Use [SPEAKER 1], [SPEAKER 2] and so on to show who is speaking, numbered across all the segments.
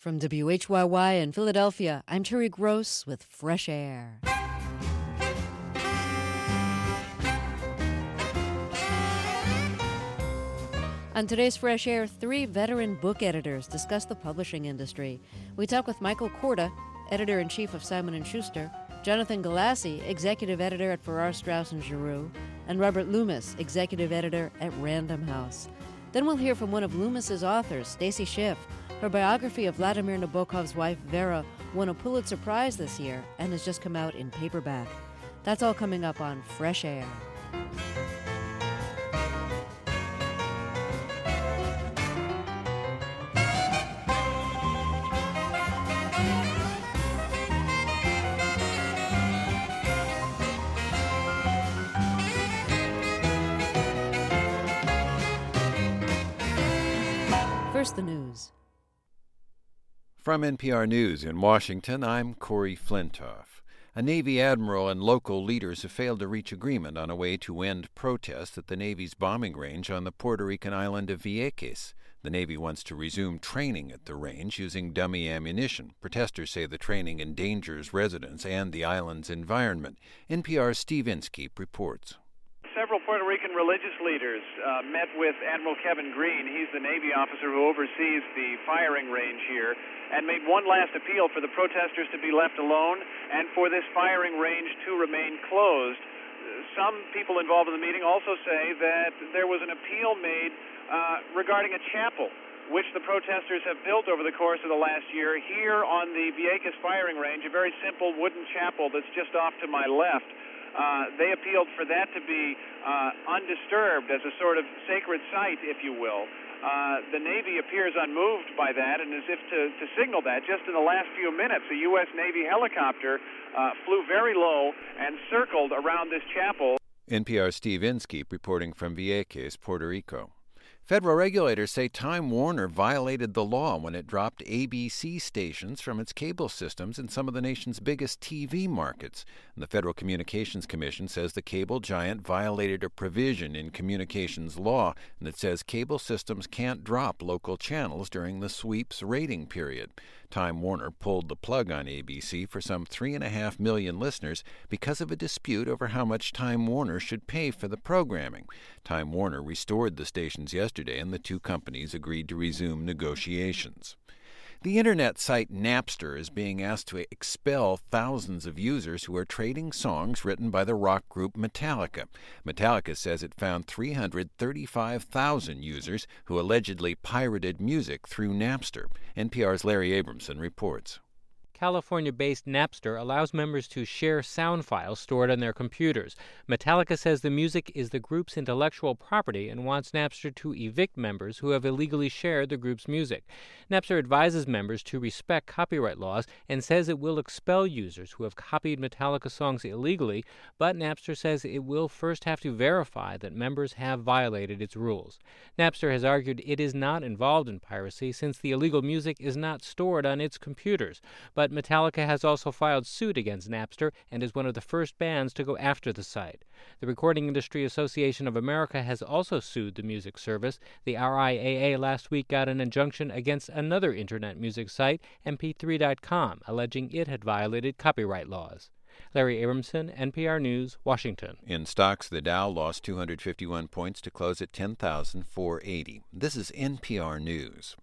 [SPEAKER 1] From WHYY in Philadelphia, I'm Terry Gross with Fresh Air. On today's Fresh Air, 3 veteran book editors discuss the publishing industry. We talk with Michael Korda, editor-in-chief of Simon & Schuster, Jonathan Galassi, executive editor at Farrar, Straus & Giroux, and Robert Loomis, executive editor at Random House. Then we'll hear from one of Loomis's authors, Stacy Schiff. Her biography of Vladimir Nabokov's wife, Vera, won a Pulitzer Prize this year and has just come out in paperback. That's all coming up on Fresh Air. First, the news.
[SPEAKER 2] From NPR News in Washington, I'm Corey Flintoff. A Navy admiral and local leaders have failed to reach agreement on a way to end protests at the Navy's bombing range on the Puerto Rican island of Vieques. The Navy wants to resume training at the range using dummy ammunition. Protesters say the training endangers residents and the island's environment. NPR's Steve Inskeep reports.
[SPEAKER 3] Several Puerto Rican religious leaders met with Admiral Kevin Green. He's the Navy officer who oversees the firing range here, and made one last appeal for the protesters to be left alone and for this firing range to remain closed. Some people involved in the meeting also say that there was an appeal made regarding a chapel, which the protesters have built over the course of the last year here on the Vieques firing range, a very simple wooden chapel that's just off to my left. They appealed for that to be undisturbed as a sort of sacred site, if you will. The Navy appears unmoved by that, and as if to signal that, just in the last few minutes, a U.S. Navy helicopter flew very low and circled around this chapel.
[SPEAKER 2] NPR's Steve Inskeep reporting from Vieques, Puerto Rico. Federal regulators say Time Warner violated the law when it dropped ABC stations from its cable systems in some of the nation's biggest TV markets. And the Federal Communications Commission says the cable giant violated a provision in communications law that says cable systems can't drop local channels during the sweep's rating period. Time Warner pulled the plug on ABC for some 3.5 million listeners because of a dispute over how much Time Warner should pay for the programming. Time Warner restored the stations yesterday, and the two companies agreed to resume negotiations. The internet site Napster is being asked to expel thousands of users who are trading songs written by the rock group Metallica. Metallica says it found 335,000 users who allegedly pirated music through Napster. NPR's Larry Abramson reports.
[SPEAKER 4] California-based Napster allows members to share sound files stored on their computers. Metallica says the music is the group's intellectual property and wants Napster to evict members who have illegally shared the group's music. Napster advises members to respect copyright laws and says it will expel users who have copied Metallica songs illegally, but Napster says it will first have to verify that members have violated its rules. Napster has argued it is not involved in piracy since the illegal music is not stored on its computers, but Metallica has also filed suit against Napster and is one of the first bands to go after the site. The Recording Industry Association of America has also sued the music service. The RIAA last week got an injunction against another internet music site, mp3.com, alleging it had violated copyright laws. Larry Abramson, NPR News, Washington.
[SPEAKER 2] In stocks, the Dow lost 251 points to close at 10,480. This is NPR News.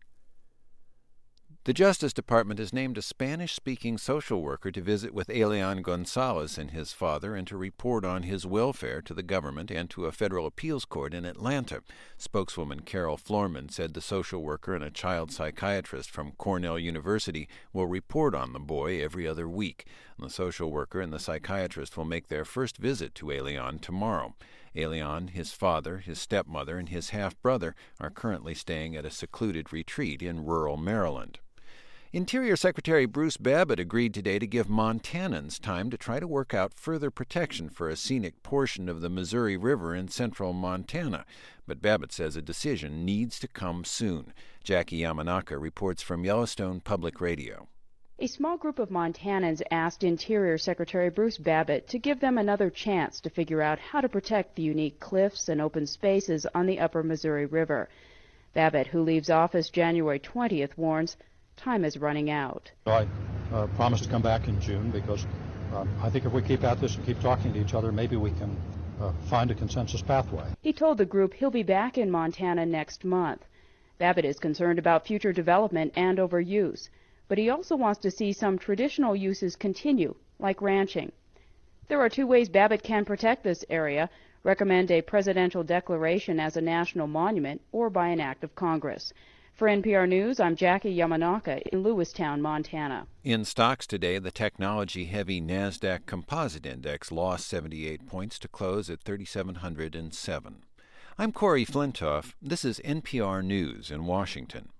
[SPEAKER 2] The Justice Department has named a Spanish-speaking social worker to visit with Elian Gonzalez and his father and to report on his welfare to the government and to a federal appeals court in Atlanta. Spokeswoman Carol Florman said the social worker and a child psychiatrist from Cornell University will report on the boy every other week. And the social worker and the psychiatrist will make their first visit to Elian tomorrow. Elian, his father, his stepmother, and his half-brother are currently staying at a secluded retreat in rural Maryland. Interior Secretary Bruce Babbitt agreed today to give Montanans time to try to work out further protection for a scenic portion of the Missouri River in central Montana. But Babbitt says a decision needs to come soon. Jackie Yamanaka reports from Yellowstone Public Radio.
[SPEAKER 5] A small group of Montanans asked Interior Secretary Bruce Babbitt to give them another chance to figure out how to protect the unique cliffs and open spaces on the upper Missouri River. Babbitt, who leaves office January 20th, warns time is running out.
[SPEAKER 6] I promised to come back in June because I think if we keep at this and keep talking to each other, maybe we can find a consensus pathway.
[SPEAKER 5] He told the group he'll be back in Montana next month. Babbitt is concerned about future development and overuse, but he also wants to see some traditional uses continue, like ranching. There are two ways Babbitt can protect this area: recommend a presidential declaration as a national monument, or by an act of Congress. For NPR News, I'm Jackie Yamanaka in Lewistown, Montana.
[SPEAKER 2] In stocks today, the technology-heavy NASDAQ Composite Index lost 78 points to close at 3,707. I'm Corey Flintoff. This is NPR News in Washington.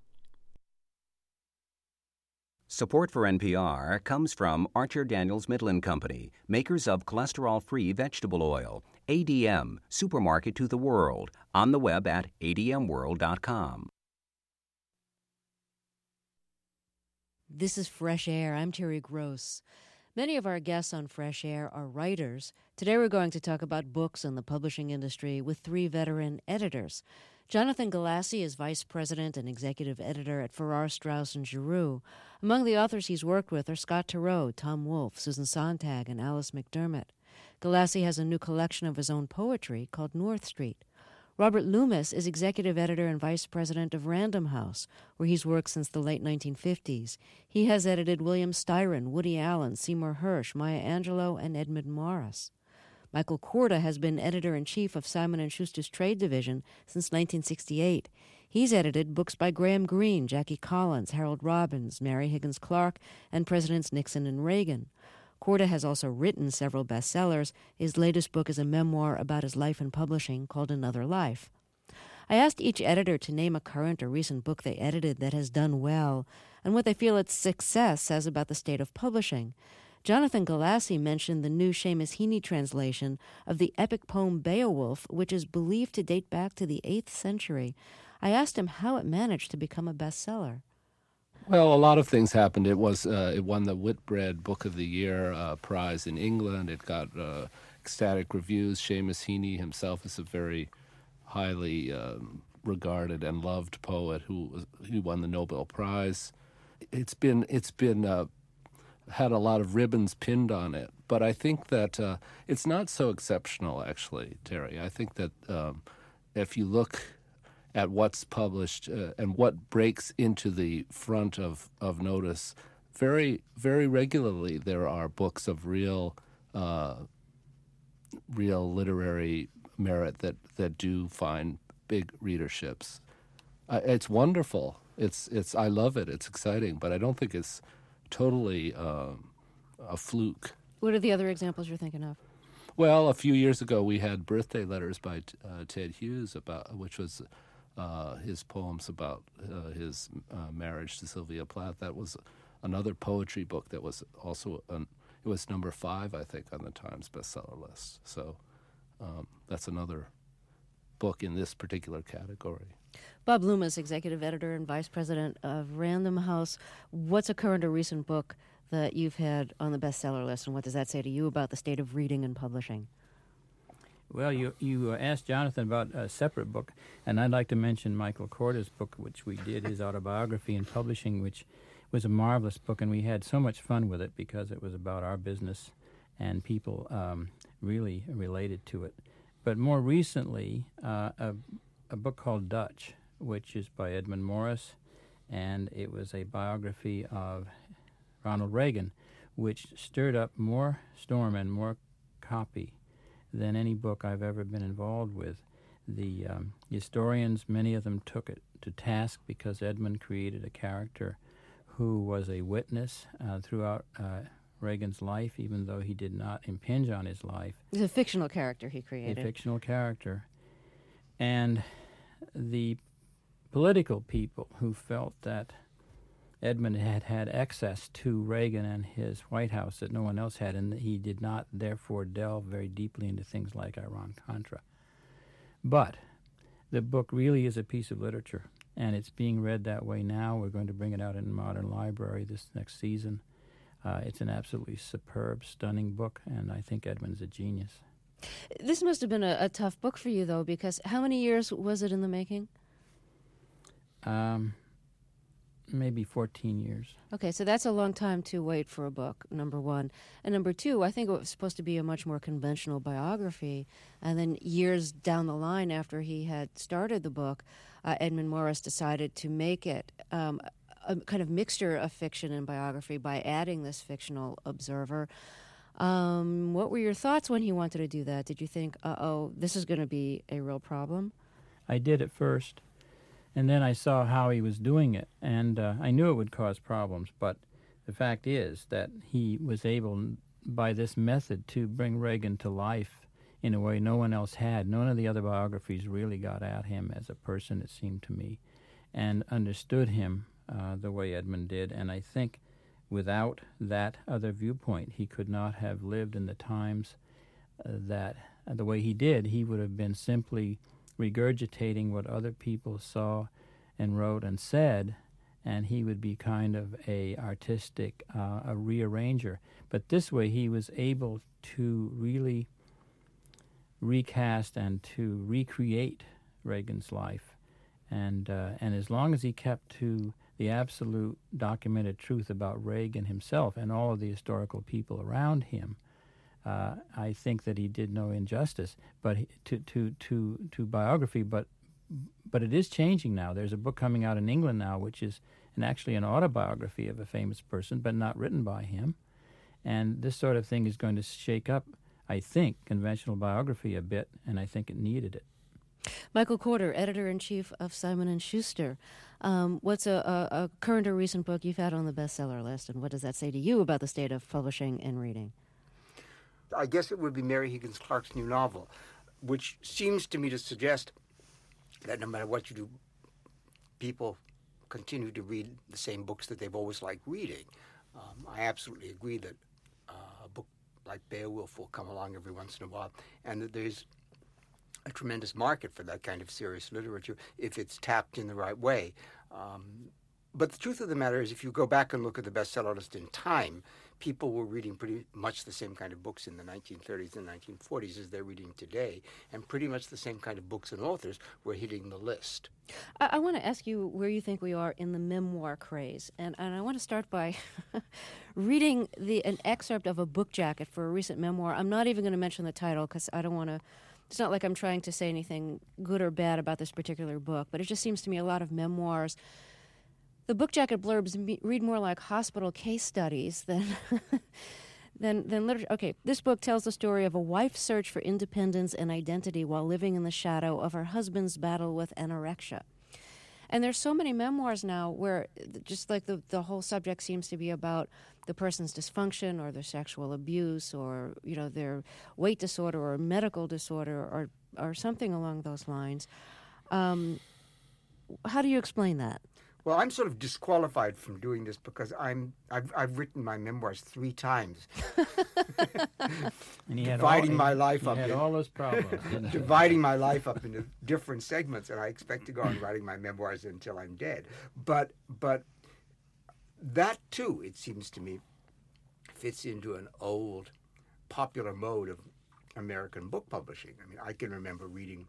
[SPEAKER 7] Support for NPR comes from Archer Daniels Midland Company, makers of cholesterol-free vegetable oil. ADM, supermarket to the world. On the web at admworld.com.
[SPEAKER 1] This is Fresh Air. I'm Terry Gross. Many of our guests on Fresh Air are writers. Today we're going to talk about books and the publishing industry with three veteran editors. Jonathan Galassi is vice president and executive editor at Farrar, Straus & Giroux. Among the authors he's worked with are Scott Turow, Tom Wolfe, Susan Sontag, and Alice McDermott. Galassi has a new collection of his own poetry called North Street. Robert Loomis is executive editor and vice president of Random House, where he's worked since the late 1950s. He has edited William Styron, Woody Allen, Seymour Hersh, Maya Angelou, and Edmund Morris. Michael Korda has been editor-in-chief of Simon & Schuster's trade division since 1968. He's edited books by Graham Greene, Jackie Collins, Harold Robbins, Mary Higgins Clark, and Presidents Nixon and Reagan. Korda has also written several bestsellers. His latest book is a memoir about his life in publishing called Another Life. I asked each editor to name a current or recent book they edited that has done well and what they feel its success says about the state of publishing. Jonathan Galassi mentioned the new Seamus Heaney translation of the epic poem Beowulf, which is believed to date back to the 8th century. I asked him how it managed to become a bestseller.
[SPEAKER 8] Well, a lot of things happened. It won the Whitbread Book of the Year prize in England. It got ecstatic reviews. Seamus Heaney himself is a very highly regarded and loved poet who won the Nobel Prize. It's been had a lot of ribbons pinned on it, but I think that it's not so exceptional, actually, Terry. I think that if you look at what's published and what breaks into the front of notice, very, very regularly there are books of real literary merit that do find big readerships. It's wonderful. It's I love it. It's exciting, but I don't think it's totally a fluke.
[SPEAKER 1] What are the other examples you're thinking of?
[SPEAKER 8] Well, a few years ago we had Birthday Letters by Ted Hughes, which was his poems about his marriage to Sylvia Plath. That was another poetry book that was also it was number 5, I think, on the Times bestseller list. So that's another book in this particular category.
[SPEAKER 1] Bob Loomis, executive editor and vice president of Random House. What's a current or recent book that you've had on the bestseller list, and what does that say to you about the state of reading and publishing?
[SPEAKER 9] Well, you asked Jonathan about a separate book, and I'd like to mention Michael Korda's book, which we did, his autobiography in publishing, which was a marvelous book, and we had so much fun with it because it was about our business and people really related to it. But more recently, a book called Dutch, which is by Edmund Morris, and it was a biography of Ronald Reagan, which stirred up more storm and more copy than any book I've ever been involved with. The historians, many of them took it to task because Edmund created a character who was a witness throughout Reagan's life, even though he did not impinge on his life.
[SPEAKER 1] It's a fictional character he created.
[SPEAKER 9] A fictional character. And the political people who felt that Edmund had access to Reagan and his White House that no one else had, and he did not, therefore, delve very deeply into things like Iran-Contra. But the book really is a piece of literature, and it's being read that way now. We're going to bring it out in Modern Library this next season. It's an absolutely superb, stunning book, and I think Edmund's a genius.
[SPEAKER 1] This must have been a tough book for you, though, because how many years was it in the making?
[SPEAKER 9] maybe 14 years.
[SPEAKER 1] Okay, so that's a long time to wait for a book, number one. And number two, I think it was supposed to be a much more conventional biography. And then years down the line after he had started the book, Edmund Morris decided to make it a kind of mixture of fiction and biography by adding this fictional observer. What were your thoughts when he wanted to do that? Did you think, this is going to be a real problem?
[SPEAKER 9] I did at first. And then I saw how he was doing it, and I knew it would cause problems, but the fact is that he was able, by this method, to bring Reagan to life in a way no one else had. None of the other biographies really got at him as a person, it seemed to me, and understood him the way Edmund did. And I think without that other viewpoint, he could not have lived in the times that the way he did. He would have been simply regurgitating what other people saw and wrote and said, and he would be kind of a artistic a rearranger. But this way he was able to really recast and to recreate Reagan's life, and as long as he kept to the absolute documented truth about Reagan himself and all of the historical people around him, I think that he did no injustice, but to biography. But it is changing now. There's a book coming out in England now, which is actually an autobiography of a famous person, but not written by him. And this sort of thing is going to shake up, I think, conventional biography a bit, and I think it needed it.
[SPEAKER 1] Michael Korda, editor-in-chief of Simon & Schuster. What's a current or recent book you've had on the bestseller list, and what does that say to you about the state of publishing and reading?
[SPEAKER 10] I guess it would be Mary Higgins Clark's new novel, which seems to me to suggest that no matter what you do, people continue to read the same books that they've always liked reading. I absolutely agree that a book like Beowulf will come along every once in a while, and that there's a tremendous market for that kind of serious literature if it's tapped in the right way. But the truth of the matter is, if you go back and look at the bestseller list in time, people were reading pretty much the same kind of books in the 1930s and 1940s as they're reading today, and pretty much the same kind of books and authors were hitting the list.
[SPEAKER 1] I want to ask you where you think we are in the memoir craze, and I want to start by reading an excerpt of a book jacket for a recent memoir. I'm not even going to mention the title because I don't want to. It's not like I'm trying to say anything good or bad about this particular book, but it just seems to me a lot of memoirs. The book jacket blurbs read more like hospital case studies than literature. Okay, this book tells the story of a wife's search for independence and identity while living in the shadow of her husband's battle with anorexia. And there's so many memoirs now where just like the whole subject seems to be about the person's dysfunction or their sexual abuse or, their weight disorder or medical disorder or something along those lines. How do you explain that?
[SPEAKER 10] Well, I'm sort of disqualified from doing this because I've written my memoirs 3 times,
[SPEAKER 9] and
[SPEAKER 10] dividing my life up.
[SPEAKER 9] He had all those problems.
[SPEAKER 10] Dividing my life up into different segments, and I expect to go on writing my memoirs until I'm dead. But that too, it seems to me, fits into an old, popular mode of American book publishing. I mean, I can remember reading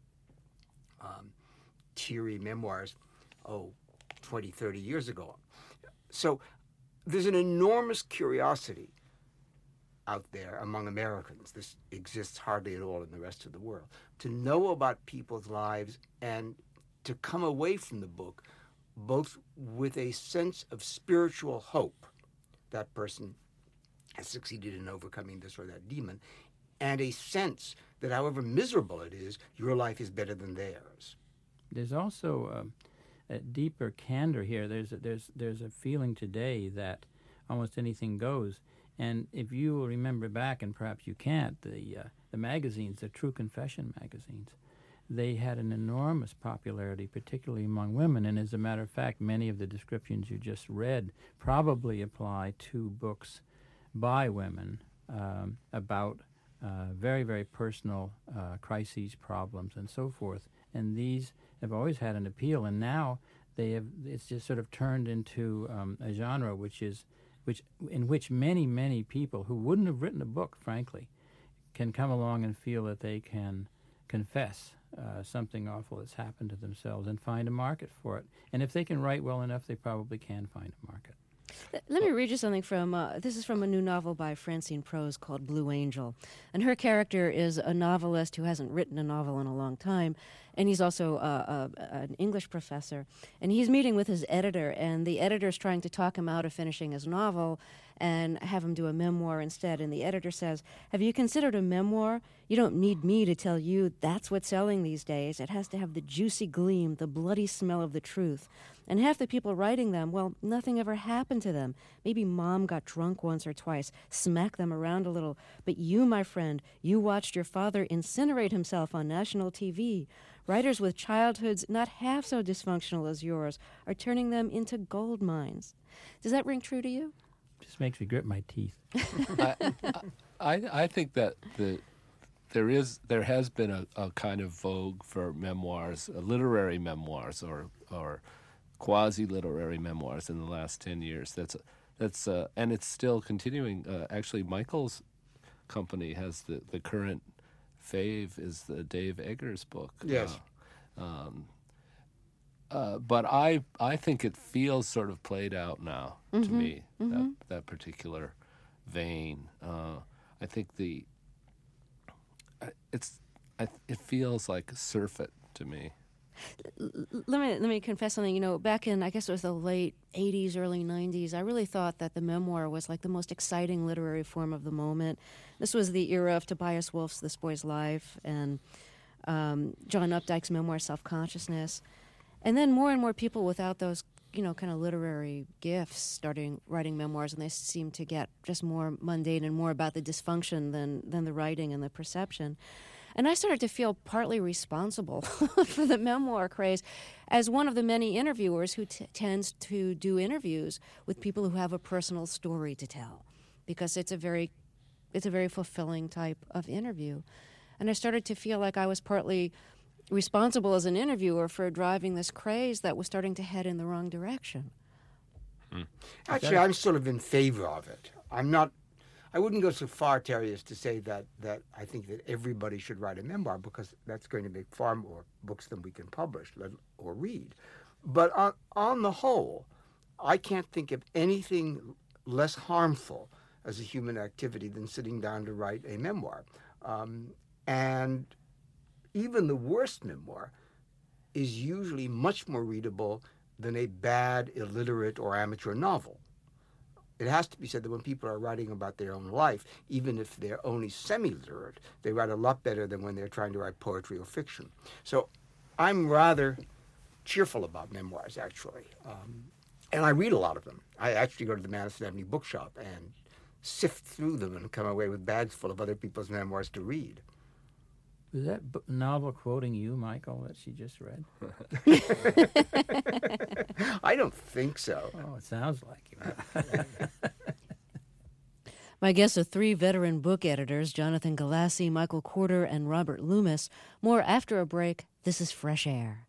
[SPEAKER 10] teary memoirs, 20, 30 years ago. So there's an enormous curiosity out there among Americans. This exists hardly at all in the rest of the world. To know about people's lives and to come away from the book both with a sense of spiritual hope, that person has succeeded in overcoming this or that demon, and a sense that however miserable it is, your life is better than theirs.
[SPEAKER 9] There's also a deeper candor here. There's a feeling today that almost anything goes. And if you will remember back, and perhaps you can't, the magazines, the True Confession magazines, they had an enormous popularity, particularly among women. And as a matter of fact, many of the descriptions you just read probably apply to books by women about very, very personal crises, problems, and so forth. And these have always had an appeal, and now it's just sort of turned into a genre in which many, many people who wouldn't have written a book, frankly, can come along and feel that they can confess something awful that's happened to themselves and find a market for it. And if they can write well enough, they probably can find a market.
[SPEAKER 1] Let me read you something from, this is from a new novel by Francine Prose called Blue Angel. And her character is a novelist who hasn't written a novel in a long time, and he's also an English professor. And he's meeting with his editor, and the editor's trying to talk him out of finishing his novel and have him do a memoir instead. And the editor says, "Have you considered a memoir? You don't need me to tell you that's what's selling these days. It has to have the juicy gleam, the bloody smell of the truth. And half the people writing them, well, nothing ever happened to them. Maybe mom got drunk once or twice, smacked them around a little. But you, my friend, you watched your father incinerate himself on national TV. Writers with childhoods not half so dysfunctional as yours are turning them into gold mines." Does that ring true to you?
[SPEAKER 9] Just makes me grit my teeth.
[SPEAKER 8] I think that there has been a kind of vogue for memoirs, literary memoirs, or quasi-literary memoirs in the last 10 years. That's and it's still continuing. Actually, Michael's company has the current fave is the Dave Eggers book.
[SPEAKER 10] Yes.
[SPEAKER 8] But I think it feels sort of played out now to me, that particular vein. I think it feels like surf it to me.
[SPEAKER 1] Let me confess something. You know, back in, I guess it was the late 80s, early 90s, I really thought that the memoir was like the most exciting literary form of the moment. This was the era of Tobias Wolff's This Boy's Life and John Updike's memoir, Self-Consciousness. And then more and more people without those, kind of literary gifts starting writing memoirs, and they seem to get just more mundane and more about the dysfunction than the writing and the perception. And I started to feel partly responsible for the memoir craze as one of the many interviewers who tends to do interviews with people who have a personal story to tell, because it's a very fulfilling type of interview. And I started to feel like I was partly responsible as an interviewer for driving this craze that was starting to head in the wrong direction.
[SPEAKER 10] Actually, I'm sort of in favor of it. I wouldn't go so far, Terry, as to say that I think that everybody should write a memoir, because that's going to make far more books than we can publish or read. But on the whole, I can't think of anything less harmful as a human activity than sitting down to write a memoir. And even the worst memoir is usually much more readable than a bad, illiterate, or amateur novel. It has to be said that when people are writing about their own life, even if they're only semi-literate, they write a lot better than when they're trying to write poetry or fiction. So I'm rather cheerful about memoirs, actually. And I read a lot of them. I actually go to the Madison Avenue bookshop and sift through them and come away with bags full of other people's memoirs to read.
[SPEAKER 9] Was that novel quoting you, Michael, that she just read?
[SPEAKER 10] I don't think so.
[SPEAKER 9] Oh, it sounds like you.
[SPEAKER 1] My guests are three veteran book editors, Jonathan Galassi, Michael Korda, and Robert Loomis. More after a break. This is Fresh Air.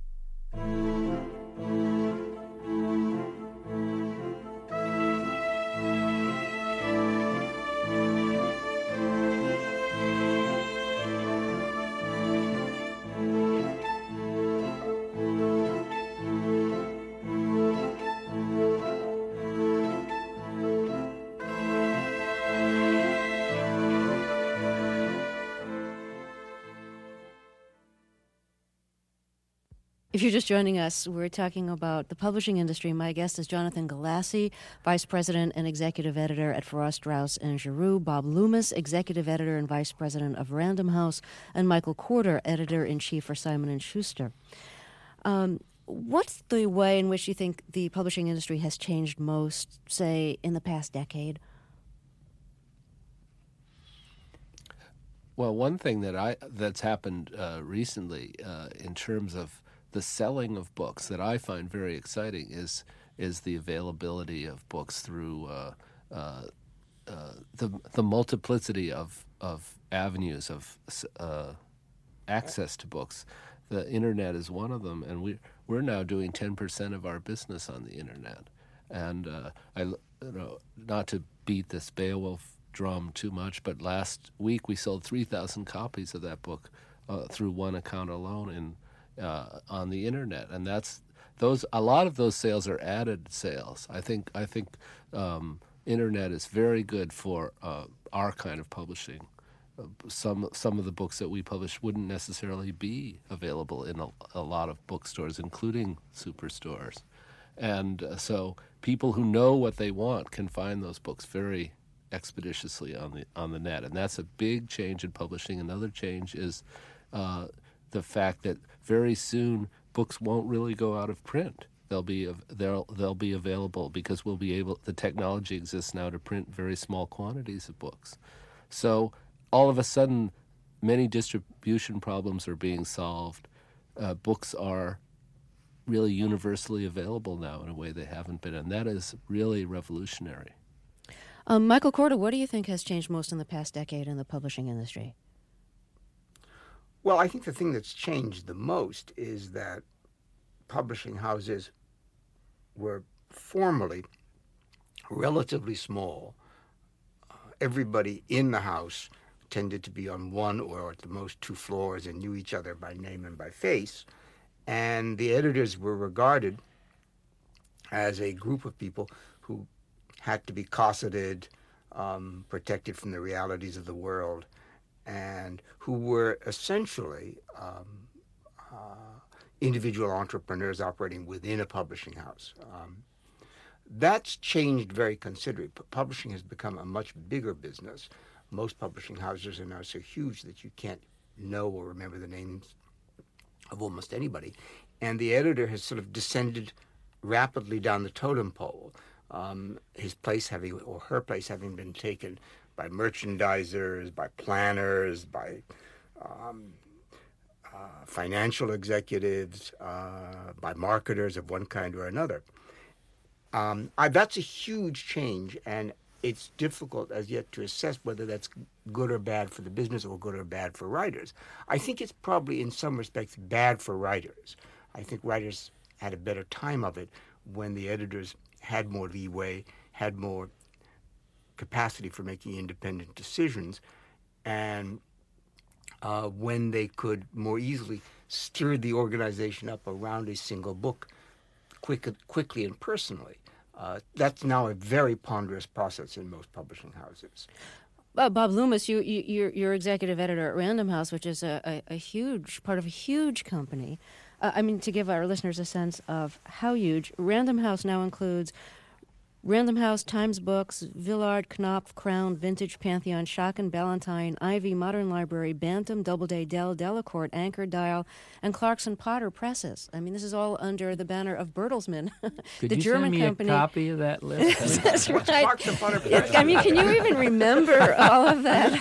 [SPEAKER 1] If you're just joining us, we're talking about the publishing industry. My guest is Jonathan Galassi, Vice President and Executive Editor at Frost, Rouse & Giroux, Bob Loomis, Executive Editor and Vice President of Random House, and Michael Korda, Editor-in-Chief for Simon & Schuster. What's the way in which you think the publishing industry has changed most, say, in the past decade?
[SPEAKER 8] Well, one thing that's happened recently in terms of the selling of books that I find very exciting is the availability of books through the multiplicity of avenues of access to books. The internet is one of them, and we're now doing 10% of our business on the internet. And not to beat this Beowulf drum too much, but last week we sold 3,000 copies of that book through one account alone on the internet, and a lot of those sales are added sales. I think internet is very good for our kind of publishing. Some of the books that we publish wouldn't necessarily be available in a lot of bookstores, including superstores. And so people who know what they want can find those books very expeditiously on the net, and that's a big change in publishing. Another change is the fact that very soon books won't really go out of print. They'll be available because the technology exists now to print very small quantities of books. So all of a sudden, many distribution problems are being solved. Books are really universally available now in a way they haven't been, and that is really revolutionary.
[SPEAKER 1] Michael Korda, what do you think has changed most in the past decade in the publishing industry?
[SPEAKER 10] Well, I think the thing that's changed the most is that publishing houses were formerly relatively small. Everybody in the house tended to be on one or at the most two floors and knew each other by name and by face. And the editors were regarded as a group of people who had to be cosseted, protected from the realities of the world, and who were essentially individual entrepreneurs operating within a publishing house. That's changed very considerably. Publishing has become a much bigger business. Most publishing houses are now so huge that you can't know or remember the names of almost anybody. And the editor has sort of descended rapidly down the totem pole, his place or her place having been taken by merchandisers, by planners, by financial executives, by marketers of one kind or another. That's a huge change, and it's difficult as yet to assess whether that's good or bad for the business or good or bad for writers. I think it's probably in some respects bad for writers. I think writers had a better time of it when the editors had more leeway, had more capacity for making independent decisions, and when they could more easily steer the organization up around a single book quickly and personally. That's now a very ponderous process in most publishing houses.
[SPEAKER 1] Bob Loomis, you're executive editor at Random House, which is a huge part of a huge company. To give our listeners a sense of how huge, Random House now includes Random House, Times Books, Villard, Knopf, Crown, Vintage, Pantheon, Schocken, Ballantine, Ivy, Modern Library, Bantam, Doubleday, Dell, Delacorte, Anchor, Dial, and Clarkson Potter Presses. This is all under the banner of Bertelsmann,
[SPEAKER 9] Could
[SPEAKER 1] the
[SPEAKER 9] you
[SPEAKER 1] German
[SPEAKER 9] send me
[SPEAKER 1] company.
[SPEAKER 9] A copy of that list?
[SPEAKER 1] That's right.
[SPEAKER 10] Clarkson Potter Presses.
[SPEAKER 1] Can you even remember all of that?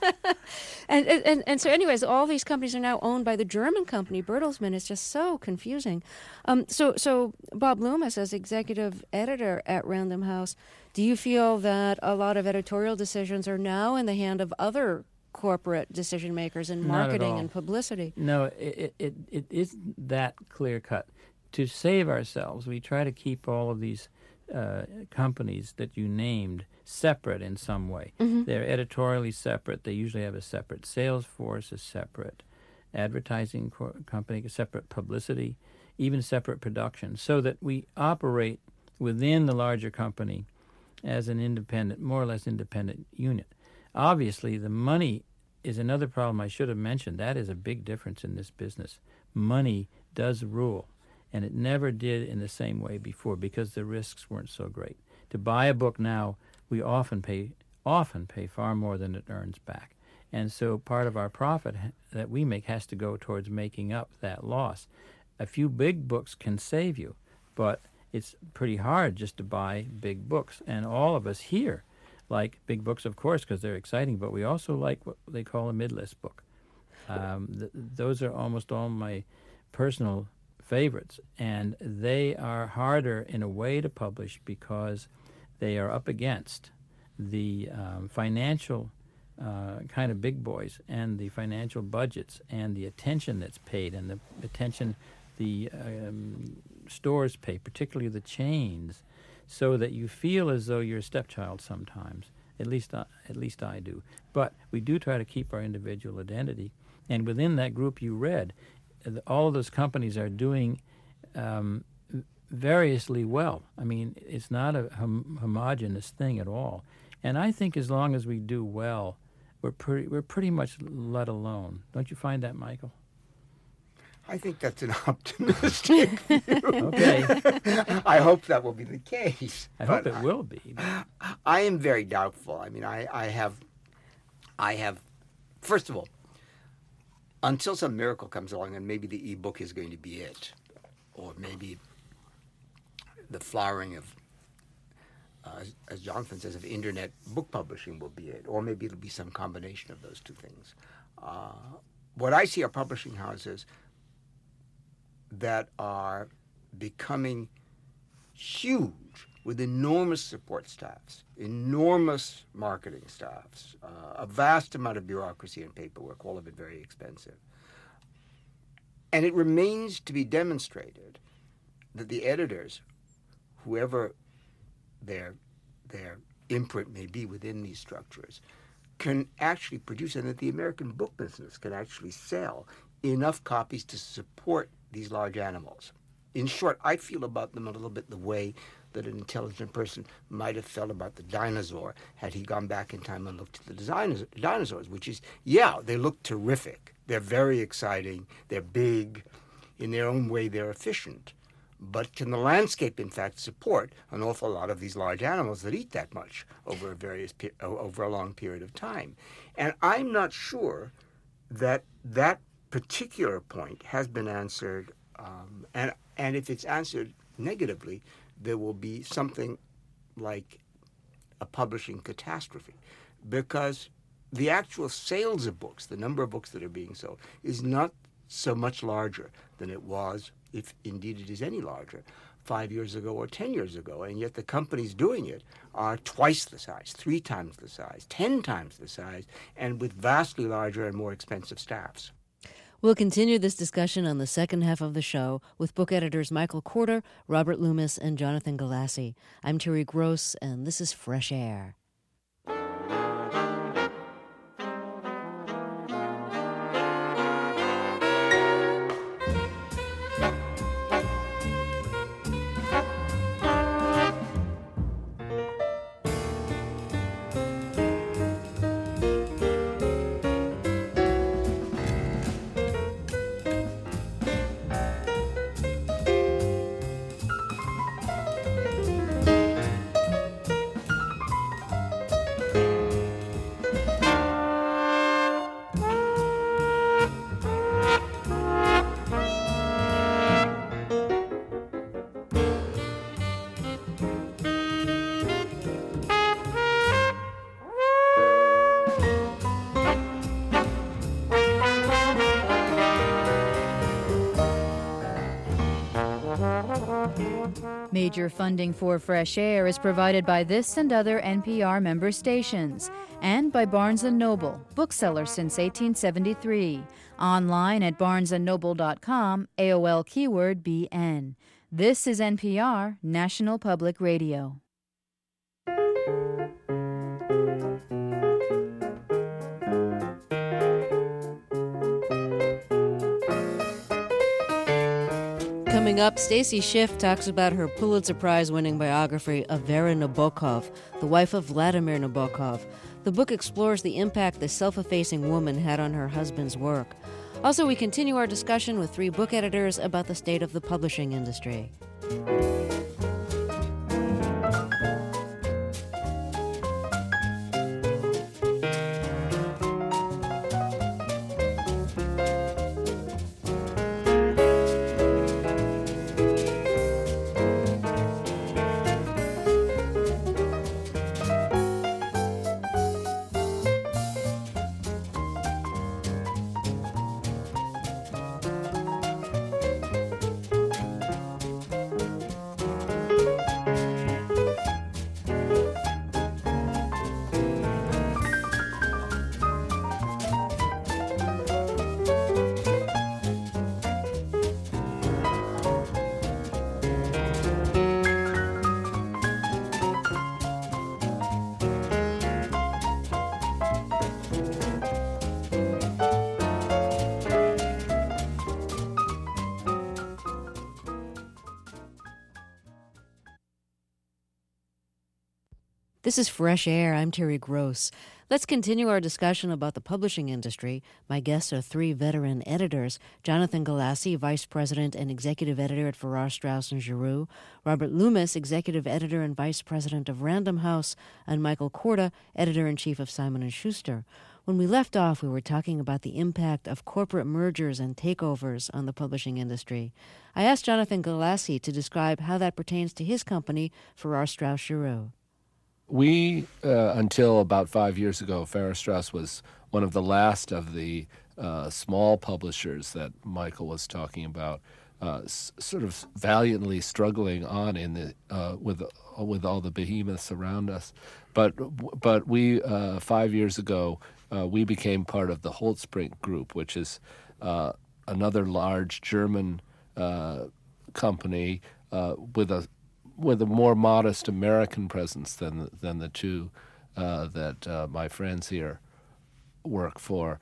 [SPEAKER 1] And so anyways, all these companies are now owned by the German company, Bertelsmann. It's just so confusing. So Bob Loomis, as executive editor at Random House, do you feel that a lot of editorial decisions are now in the hand of other corporate decision makers in marketing and publicity?
[SPEAKER 9] No, it isn't that clear cut. To save ourselves, we try to keep all of these companies that you named separate in some way. Mm-hmm. They're editorially separate. They usually have a separate sales force, a separate advertising company, a separate publicity, even separate production, so that we operate within the larger company as an independent, more or less independent unit. Obviously, the money is another problem I should have mentioned. That is a big difference in this business. Money does rule, and it never did in the same way before because the risks weren't so great. To buy a book now, we often pay far more than it earns back. And so part of our profit that we make has to go towards making up that loss. A few big books can save you, but it's pretty hard just to buy big books. And all of us here like big books, of course, because they're exciting, but we also like what they call a mid-list book. Those are almost all my personal favorites, and they are harder in a way to publish because they are up against the financial kind of big boys and the financial budgets and the attention that's paid and the attention the stores pay, particularly the chains, so that you feel as though you're a stepchild sometimes. At least I do. But we do try to keep our individual identity, And within that group you read, all of those companies are doing variously well. I mean, it's not a homogeneous thing at all. And I think as long as we do well, we're pretty much let alone. Don't you find that, Michael?
[SPEAKER 10] I think that's an optimistic view.
[SPEAKER 9] Okay.
[SPEAKER 10] I hope that will be the case.
[SPEAKER 9] I hope it will be.
[SPEAKER 10] I am very doubtful. I mean, I have, first of all, until some miracle comes along, and maybe the e-book is going to be it, or maybe the flowering of, as Jonathan says, of internet book publishing will be it, or maybe it'll be some combination of those two things. What I see are publishing houses that are becoming huge with enormous support staffs, enormous marketing staffs, a vast amount of bureaucracy and paperwork, all of it very expensive. And it remains to be demonstrated that the editors, whoever their imprint may be within these structures, can actually produce, and that the American book business can actually sell enough copies to support these large animals. In short, I feel about them a little bit the way that an intelligent person might have felt about the dinosaur had he gone back in time and looked at the dinosaurs, which is, yeah, they look terrific. They're very exciting. They're big. In their own way, they're efficient. But can the landscape, in fact, support an awful lot of these large animals that eat that much over a long period of time? And I'm not sure that that particular point has been answered, and if it's answered negatively, there will be something like a publishing catastrophe, because the actual sales of books, the number of books that are being sold, is not so much larger than it was, if indeed it is any larger, 5 years ago or 10 years ago, and yet the companies doing it are twice the size, 3 times the size, 10 times the size, and with vastly larger and more expensive staffs.
[SPEAKER 1] We'll continue this discussion on the second half of the show with book editors Michael Korda, Robert Loomis, and Jonathan Galassi. I'm Terry Gross, and this is Fresh Air.
[SPEAKER 11] Major funding for Fresh Air is provided by this and other NPR member stations, and by Barnes & Noble, bookseller since 1873. Online at barnesandnoble.com, AOL keyword BN. This is NPR, National Public Radio.
[SPEAKER 1] Coming up, Stacy Schiff talks about her Pulitzer Prize-winning biography of Vera Nabokov, the wife of Vladimir Nabokov. The book explores the impact the self-effacing woman had on her husband's work. Also, we continue our discussion with 3 book editors about the state of the publishing industry. This is Fresh Air. I'm Terry Gross. Let's continue our discussion about the publishing industry. My guests are three veteran editors: Jonathan Galassi, Vice President and Executive Editor at Farrar, Straus & Giroux; Robert Loomis, Executive Editor and Vice President of Random House; and Michael Korda, Editor-in-Chief of Simon & Schuster. When we left off, we were talking about the impact of corporate mergers and takeovers on the publishing industry. I asked Jonathan Galassi to describe how that pertains to his company, Farrar, Straus & Giroux.
[SPEAKER 8] We, until about 5 years ago, Farrar Straus was one of the last of the small publishers that Michael was talking about, sort of valiantly struggling on in the with all the behemoths around us. But we 5 years ago we became part of the Holtzbrinck Group, which is another large German company with a more modest American presence than the two that my friends here work for.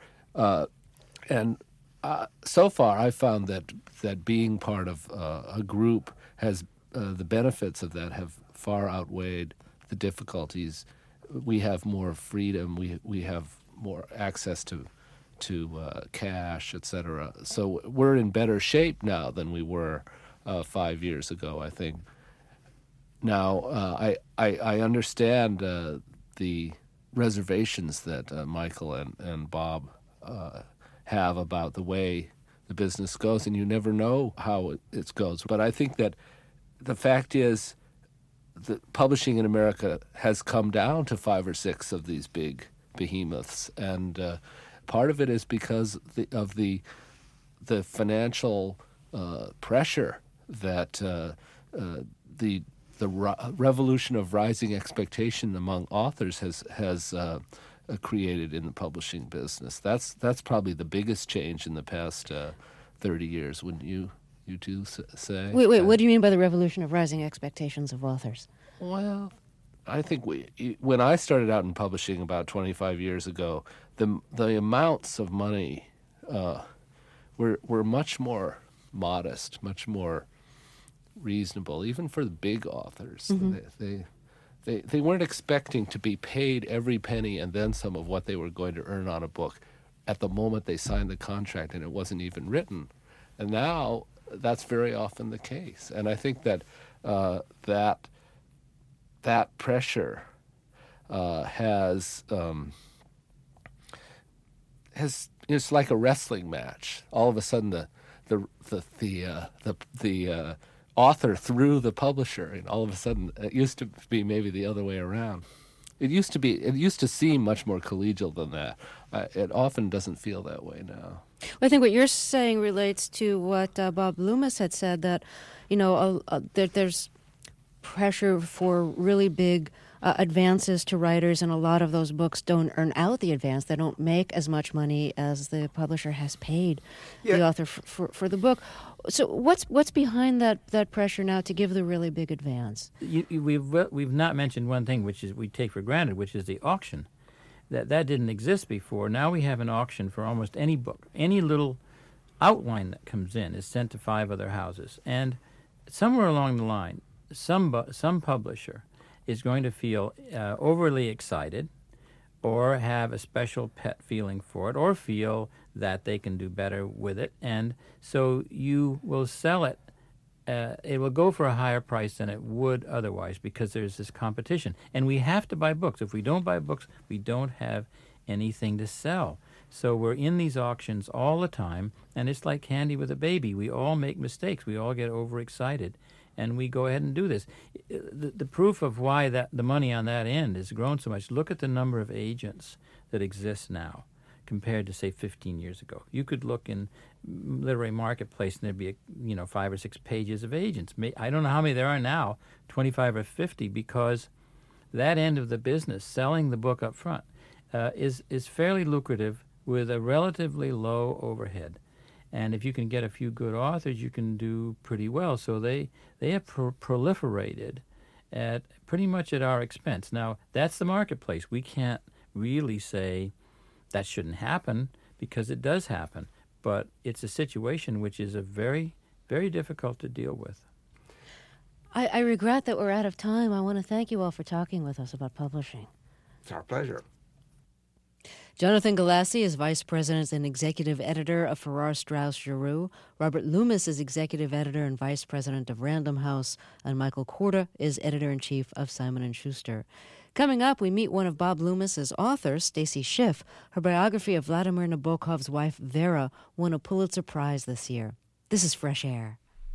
[SPEAKER 8] And so far, I found that being part of a group has the benefits of that have far outweighed the difficulties. We have more freedom. We have more access to cash, etc. So we're in better shape now than we were 5 years ago, I think. Now, I understand the reservations that Michael and Bob have about the way the business goes, and you never know how it goes. But I think that the fact is that publishing in America has come down to 5 or 6 of these big behemoths, and part of it is because of the financial pressure that the revolution of rising expectation among authors has created in the publishing business. That's probably the biggest change in the past 30 years. Wouldn't you two say?
[SPEAKER 1] Wait. What do you mean by the revolution of rising expectations of authors?
[SPEAKER 8] Well, I think when I started out in publishing about 25 years ago, the amounts of money were much more modest, much more reasonable, even for the big authors. Mm-hmm. They weren't expecting to be paid every penny and then some of what they were going to earn on a book at the moment they signed the contract and it wasn't even written. And now that's very often the case. And I think that that pressure has it's like a wrestling match. All of a sudden the author through the publisher, and all of a sudden it used to be maybe the other way around. It used to seem much more collegial than that. It often doesn't feel that way now.
[SPEAKER 1] Well, I think what you're saying relates to what Bob Loomis had said, that there's pressure for really big advances to writers, and a lot of those books don't earn out the advance. They don't make as much money as the publisher has paid the author for the book. So what's behind that pressure now to give the really big advance?
[SPEAKER 9] We've not mentioned one thing, which is we take for granted, which is the auction. That didn't exist before. Now we have an auction for almost any book. Any little outline that comes in is sent to 5 other houses, and somewhere along the line, some publisher is going to feel overly excited, or have a special pet feeling for it, or feel that they can do better with it, and so you will sell it. It will go for a higher price than it would otherwise because there's this competition. And we have to buy books. If we don't buy books, we don't have anything to sell. So we're in these auctions all the time, and it's like candy with a baby. We all make mistakes. We all get overexcited, and we go ahead and do this. The proof of why the money on that end has grown so much, look at the number of agents that exist now compared to, say, 15 years ago. You could look in Literary Marketplace and there'd be 5 or 6 pages of agents. I don't know how many there are now, 25 or 50, because that end of the business, selling the book up front, is fairly lucrative with a relatively low overhead. And if you can get a few good authors, you can do pretty well. So they have proliferated at pretty much at our expense. Now, that's the marketplace. We can't really say that shouldn't happen, because it does happen. But it's a situation which is very, very difficult to deal with.
[SPEAKER 1] I regret that we're out of time. I want to thank you all for talking with us about publishing.
[SPEAKER 10] It's our pleasure.
[SPEAKER 1] Jonathan Galassi is Vice President and Executive Editor of Farrar, Straus Giroux. Robert Loomis is Executive Editor and Vice President of Random House. And Michael Korda is Editor-in-Chief of Simon & Schuster. Coming up, we meet one of Bob Loomis's authors, Stacy Schiff. Her biography of Vladimir Nabokov's wife, Vera, won a Pulitzer Prize this year. This is Fresh Air.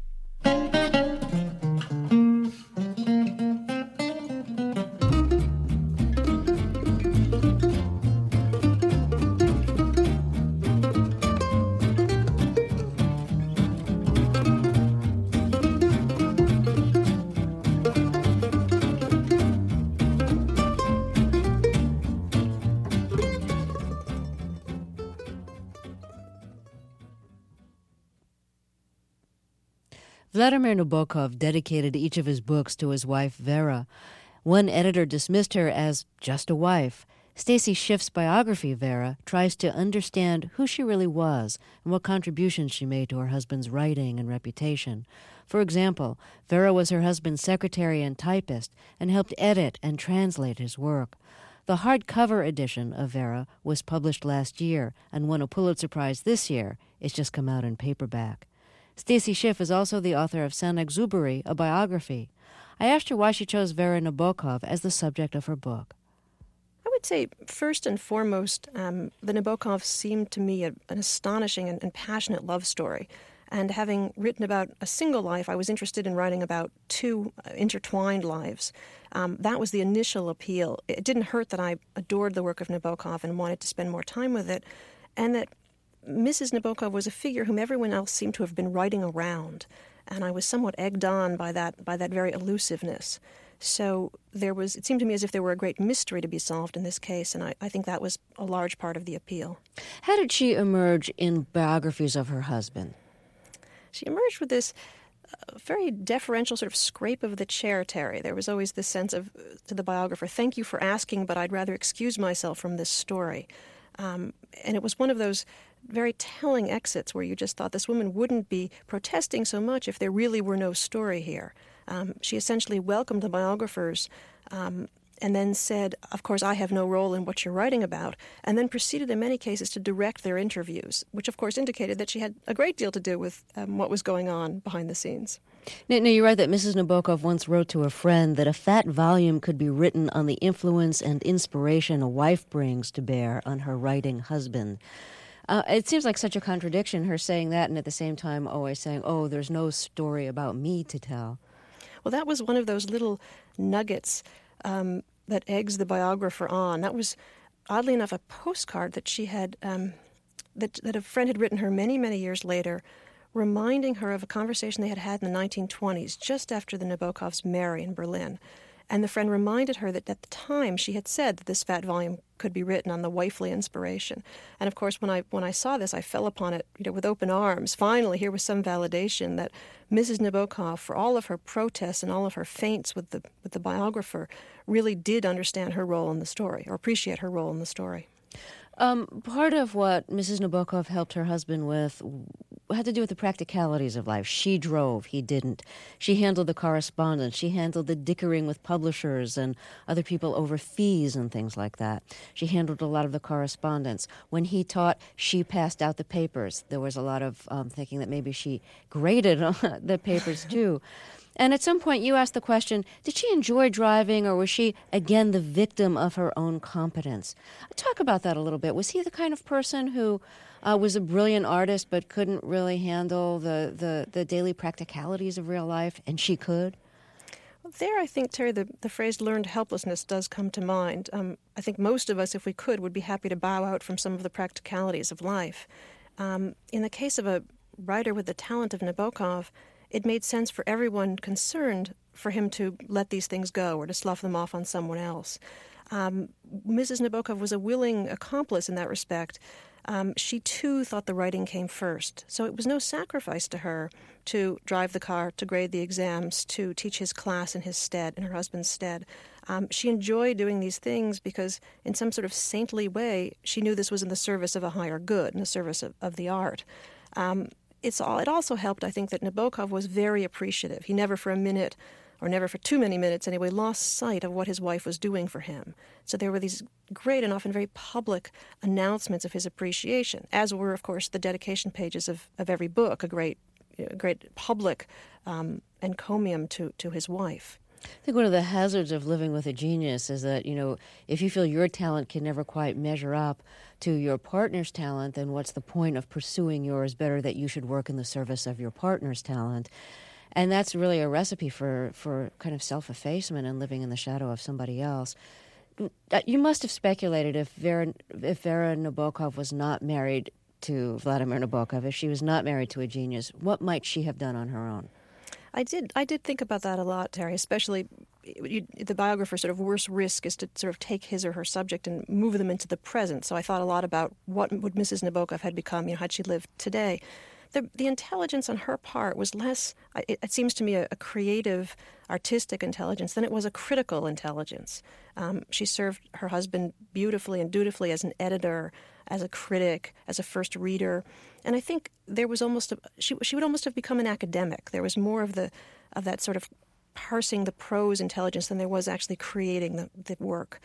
[SPEAKER 1] Vladimir Nabokov dedicated each of his books to his wife, Vera. One editor dismissed her as just a wife. Stacy Schiff's biography, Vera, tries to understand who she really was and what contributions she made to her husband's writing and reputation. For example, Vera was her husband's secretary and typist and helped edit and translate his work. The hardcover edition of Vera was published last year and won a Pulitzer Prize this year. It's just come out in paperback. Stacy Schiff is also the author of Saint-Exupéry, a biography. I asked her why she chose Vera Nabokov as the subject of her book.
[SPEAKER 12] I would say, first and foremost, the Nabokovs seemed to me an astonishing and passionate love story. And having written about a single life, I was interested in writing about two intertwined lives. That was the initial appeal. It didn't hurt that I adored the work of Nabokov and wanted to spend more time with it, and that Mrs. Nabokov was a figure whom everyone else seemed to have been writing around, and I was somewhat egged on by that very elusiveness. So it seemed to me as if there were a great mystery to be solved in this case, and I think that was a large part of the appeal.
[SPEAKER 1] How did she emerge in biographies of her husband?
[SPEAKER 12] She emerged with this very deferential sort of scrape of the chair, Terry. There was always this sense of, to the biographer, thank you for asking, but I'd rather excuse myself from this story. And it was one of those very telling exits where you just thought this woman wouldn't be protesting so much if there really were no story here. She essentially welcomed the biographers and then said, of course, I have no role in what you're writing about, and then proceeded in many cases to direct their interviews, which of course indicated that she had a great deal to do with what was going on behind the scenes.
[SPEAKER 1] Now, you write that Mrs. Nabokov once wrote to a friend that a fat volume could be written on the influence and inspiration a wife brings to bear on her writing husband. It seems like such a contradiction, her saying that and at the same time always saying, oh, there's no story about me to tell.
[SPEAKER 12] Well, that was one of those little nuggets that eggs the biographer on. That was, oddly enough, a postcard that she had, that a friend had written her many, many years later, reminding her of a conversation they had had in the 1920s, just after the Nabokovs marry in Berlin. And the friend reminded her that at the time she had said that this fat volume could be written on the wifely inspiration. And of course, when I saw this, I fell upon it, with open arms. Finally, here was some validation that Mrs. Nabokov, for all of her protests and all of her feints with the biographer, really did understand her role in the story, or appreciate her role in the story.
[SPEAKER 1] Part of what Mrs. Nabokov helped her husband with had to do with the practicalities of life. She drove, he didn't. She handled the correspondence. She handled the dickering with publishers and other people over fees and things like that. She handled a lot of the correspondence. When he taught, she passed out the papers. There was a lot of thinking that maybe she graded the papers too. And at some point you asked the question, did she enjoy driving, or was she, again, the victim of her own competence? Talk about that a little bit. Was he the kind of person who was a brilliant artist but couldn't really handle the daily practicalities of real life, and she could?
[SPEAKER 12] Well, there, I think, Terry, the phrase learned helplessness does come to mind. I think most of us, if we could, would be happy to bow out from some of the practicalities of life. In the case of a writer with the talent of Nabokov, it made sense for everyone concerned for him to let these things go or to slough them off on someone else. Mrs. Nabokov was a willing accomplice in that respect. She, too, thought the writing came first. So it was no sacrifice to her to drive the car, to grade the exams, to teach his class in his stead, in her husband's stead. She enjoyed doing these things because, in some sort of saintly way, she knew this was in the service of a higher good, in the service of the art. It also helped, I think, that Nabokov was very appreciative. He never for a minute or never for too many minutes anyway, lost sight of what his wife was doing for him. So there were these great and often very public announcements of his appreciation, as were, of course, the dedication pages of every book, a great public encomium to his wife.
[SPEAKER 1] I think one of the hazards of living with a genius is that, if you feel your talent can never quite measure up to your partner's talent, then what's the point of pursuing yours? Better that you should work in the service of your partner's talent. And that's really a recipe for kind of self-effacement and living in the shadow of somebody else. You must have speculated if Vera Nabokov was not married to Vladimir Nabokov, if she was not married to a genius, what might she have done on her own?
[SPEAKER 12] I did think about that a lot, Terry, especially the biographer's sort of worst risk is to sort of take his or her subject and move them into the present. So I thought a lot about what would Mrs. Nabokov had become, had she lived today. The intelligence on her part was less, it seems to me, a creative, artistic intelligence than it was a critical intelligence. She served her husband beautifully and dutifully as an editor, as a critic, as a first reader. And I think there was almost she would almost have become an academic. There was more of that sort of parsing the prose intelligence than there was actually creating the work.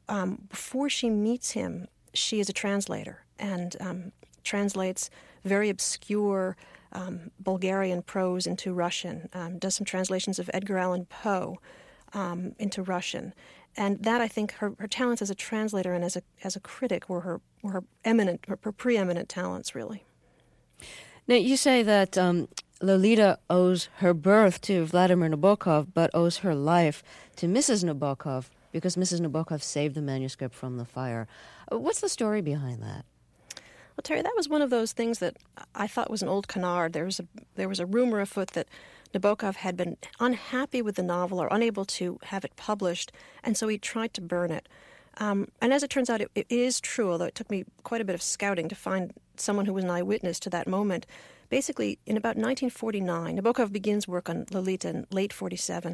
[SPEAKER 12] Before she meets him, she is a translator and translates very obscure Bulgarian prose into Russian, does some translations of Edgar Allan Poe into Russian. And that, I think, her talents as a translator and as a critic were her preeminent talents, really.
[SPEAKER 1] Now, you say that Lolita owes her birth to Vladimir Nabokov, but owes her life to Mrs. Nabokov because Mrs. Nabokov saved the manuscript from the fire. What's the story behind that?
[SPEAKER 12] Well, Terry, that was one of those things that I thought was an old canard. There was a rumor afoot that Nabokov had been unhappy with the novel or unable to have it published, and so he tried to burn it. And as it turns out, it is true, although it took me quite a bit of scouting to find someone who was an eyewitness to that moment. Basically, in about 1949, Nabokov begins work on Lolita in late 47.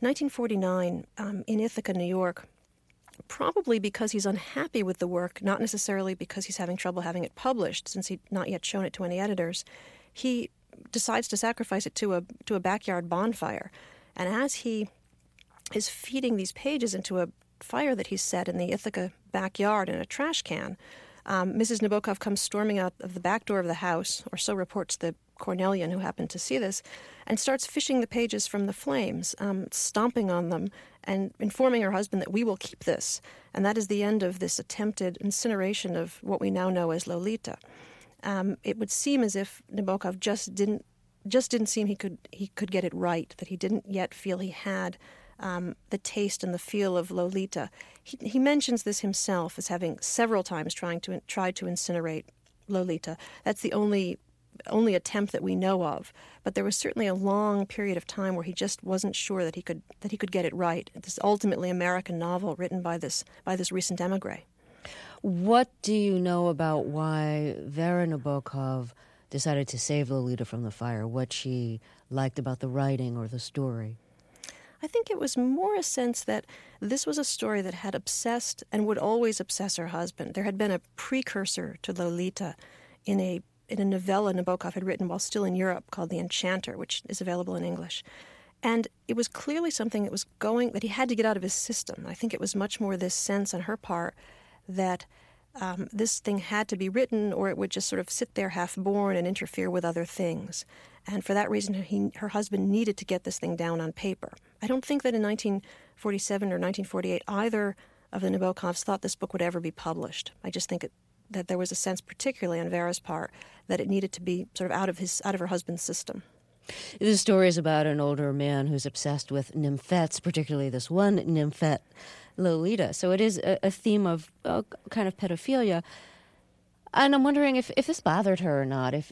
[SPEAKER 12] 1949, in Ithaca, New York, probably because he's unhappy with the work, not necessarily because he's having trouble having it published, since he'd not yet shown it to any editors, he decides to sacrifice it to a backyard bonfire. And as he is feeding these pages into a fire that he's set in the Ithaca backyard in a trash can, Mrs. Nabokov comes storming out of the back door of the house, or so reports the Cornellian who happened to see this, and starts fishing the pages from the flames, stomping on them, and informing her husband that we will keep this. And that is the end of this attempted incineration of what we now know as Lolita. It would seem as if Nabokov just didn't seem he could get it right, that he didn't yet feel he had the taste and the feel of Lolita. He mentions this himself as having several times tried to incinerate Lolita. That's the only attempt that we know of. But there was certainly a long period of time where he just wasn't sure that he could get it right. This ultimately American novel written by this recent emigre.
[SPEAKER 1] What do you know about why Vera Nabokov decided to save Lolita from the fire? What she liked about the writing or the story?
[SPEAKER 12] I think it was more a sense that this was a story that had obsessed and would always obsess her husband. There had been a precursor to Lolita in a novella Nabokov had written while still in Europe called The Enchanter, which is available in English. And it was clearly something that he had to get out of his system. I think it was much more this sense on her part that this thing had to be written or it would just sort of sit there half-born and interfere with other things. And for that reason, her husband needed to get this thing down on paper. I don't think that in 1947 or 1948 either of the Nabokovs thought this book would ever be published. I just think that there was a sense, particularly on Vera's part, that it needed to be sort of out of her husband's system.
[SPEAKER 1] The story is about an older man who's obsessed with nymphets, particularly this one nymphette, Lolita. So it is a theme of kind of pedophilia. And I'm wondering if this bothered her or not, if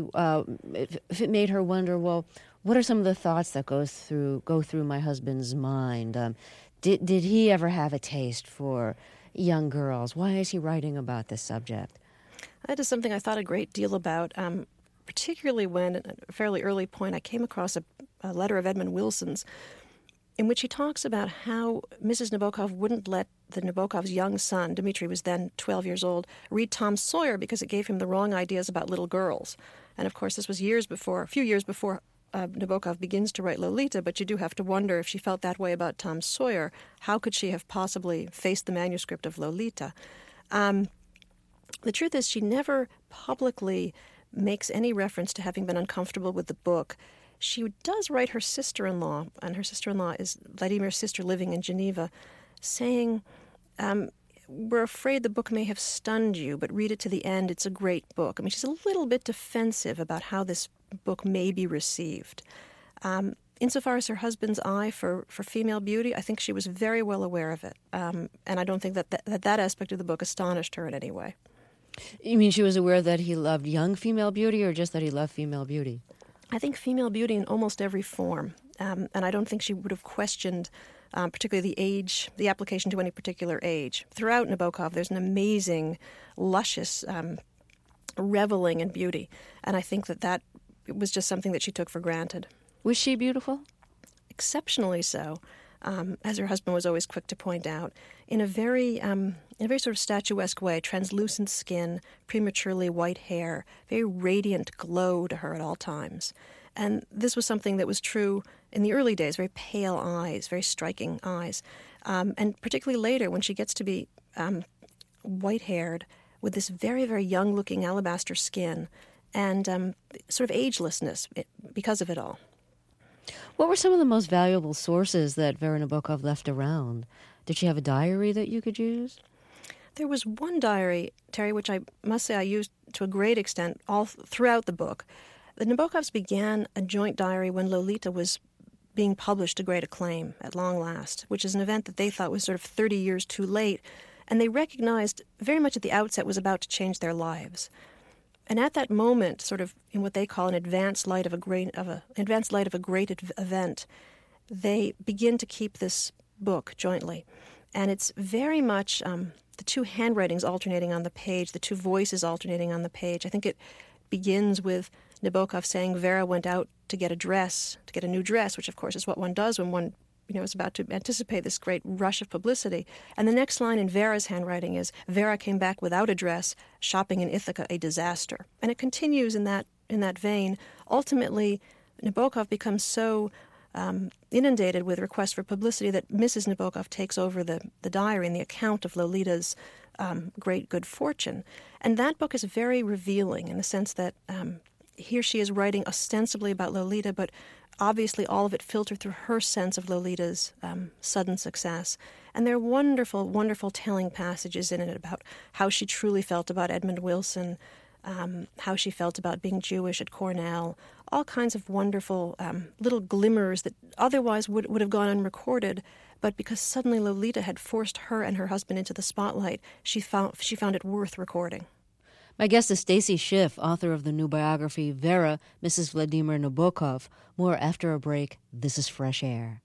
[SPEAKER 1] it made her wonder, well, what are some of the thoughts that go through my husband's mind? Did he ever have a taste for young girls? Why is he writing about this subject?
[SPEAKER 12] That is something I thought a great deal about, particularly when, at a fairly early point, I came across a letter of Edmund Wilson's in which he talks about how Mrs. Nabokov wouldn't let the Nabokov's young son, Dmitri was then 12 years old, read Tom Sawyer because it gave him the wrong ideas about little girls. And of course, this was a few years before Nabokov begins to write Lolita, but you do have to wonder if she felt that way about Tom Sawyer. How could she have possibly faced the manuscript of Lolita? The truth is, she never publicly makes any reference to having been uncomfortable with the book. She does write her sister-in-law, and her sister-in-law is Vladimir's sister living in Geneva, saying, we're afraid the book may have stunned you, but read it to the end. It's a great book. I mean, she's a little bit defensive about how this book may be received. Insofar as her husband's eye for female beauty, I think she was very well aware of it. And I don't think that aspect of the book astonished her in any way.
[SPEAKER 1] You mean she was aware that he loved young female beauty, or just that he loved female beauty?
[SPEAKER 12] I think female beauty in almost every form. And I don't think she would have questioned particularly the age, the application to any particular age. Throughout Nabokov, there's an amazing, luscious reveling in beauty. And I think that it was just something that she took for granted.
[SPEAKER 1] Was she beautiful?
[SPEAKER 12] Exceptionally so, as her husband was always quick to point out, in a very sort of statuesque way, translucent skin, prematurely white hair, very radiant glow to her at all times. And this was something that was true in the early days, very pale eyes, very striking eyes. And particularly later, when she gets to be white-haired with this very, very young-looking alabaster skin and sort of agelessness because of it all.
[SPEAKER 1] What were some of the most valuable sources that Vera Nabokov left around? Did she have a diary that you could use?
[SPEAKER 12] There was one diary, Terry, which I must say I used to a great extent all throughout the book. The Nabokovs began a joint diary when Lolita was being published to great acclaim at long last, which is an event that they thought was sort of 30 years too late, and they recognized very much at the outset was about to change their lives. And at that moment, sort of in what they call an advanced light of a great event, they begin to keep this book jointly. And it's very much the two handwritings alternating on the page, the two voices alternating on the page. I think it begins with Nabokov saying Vera went out to get a new dress, which of course is what one does when one is about to anticipate this great rush of publicity. And the next line in Vera's handwriting is, Vera came back without a dress, shopping in Ithaca a disaster. And it continues in that vein. Ultimately, Nabokov becomes so inundated with requests for publicity that Mrs. Nabokov takes over the diary and the account of Lolita's great good fortune. And that book is very revealing in the sense that here she is writing ostensibly about Lolita, but obviously all of it filtered through her sense of Lolita's sudden success. And there are wonderful, wonderful telling passages in it about how she truly felt about Edmund Wilson, how she felt about being Jewish at Cornell, all kinds of wonderful little glimmers that otherwise would have gone unrecorded. But because suddenly Lolita had forced her and her husband into the spotlight, she found it worth recording.
[SPEAKER 1] My guest is Stacy Schiff, author of the new biography, Vera, Mrs. Vladimir Nabokov. More after a break. This is Fresh Air.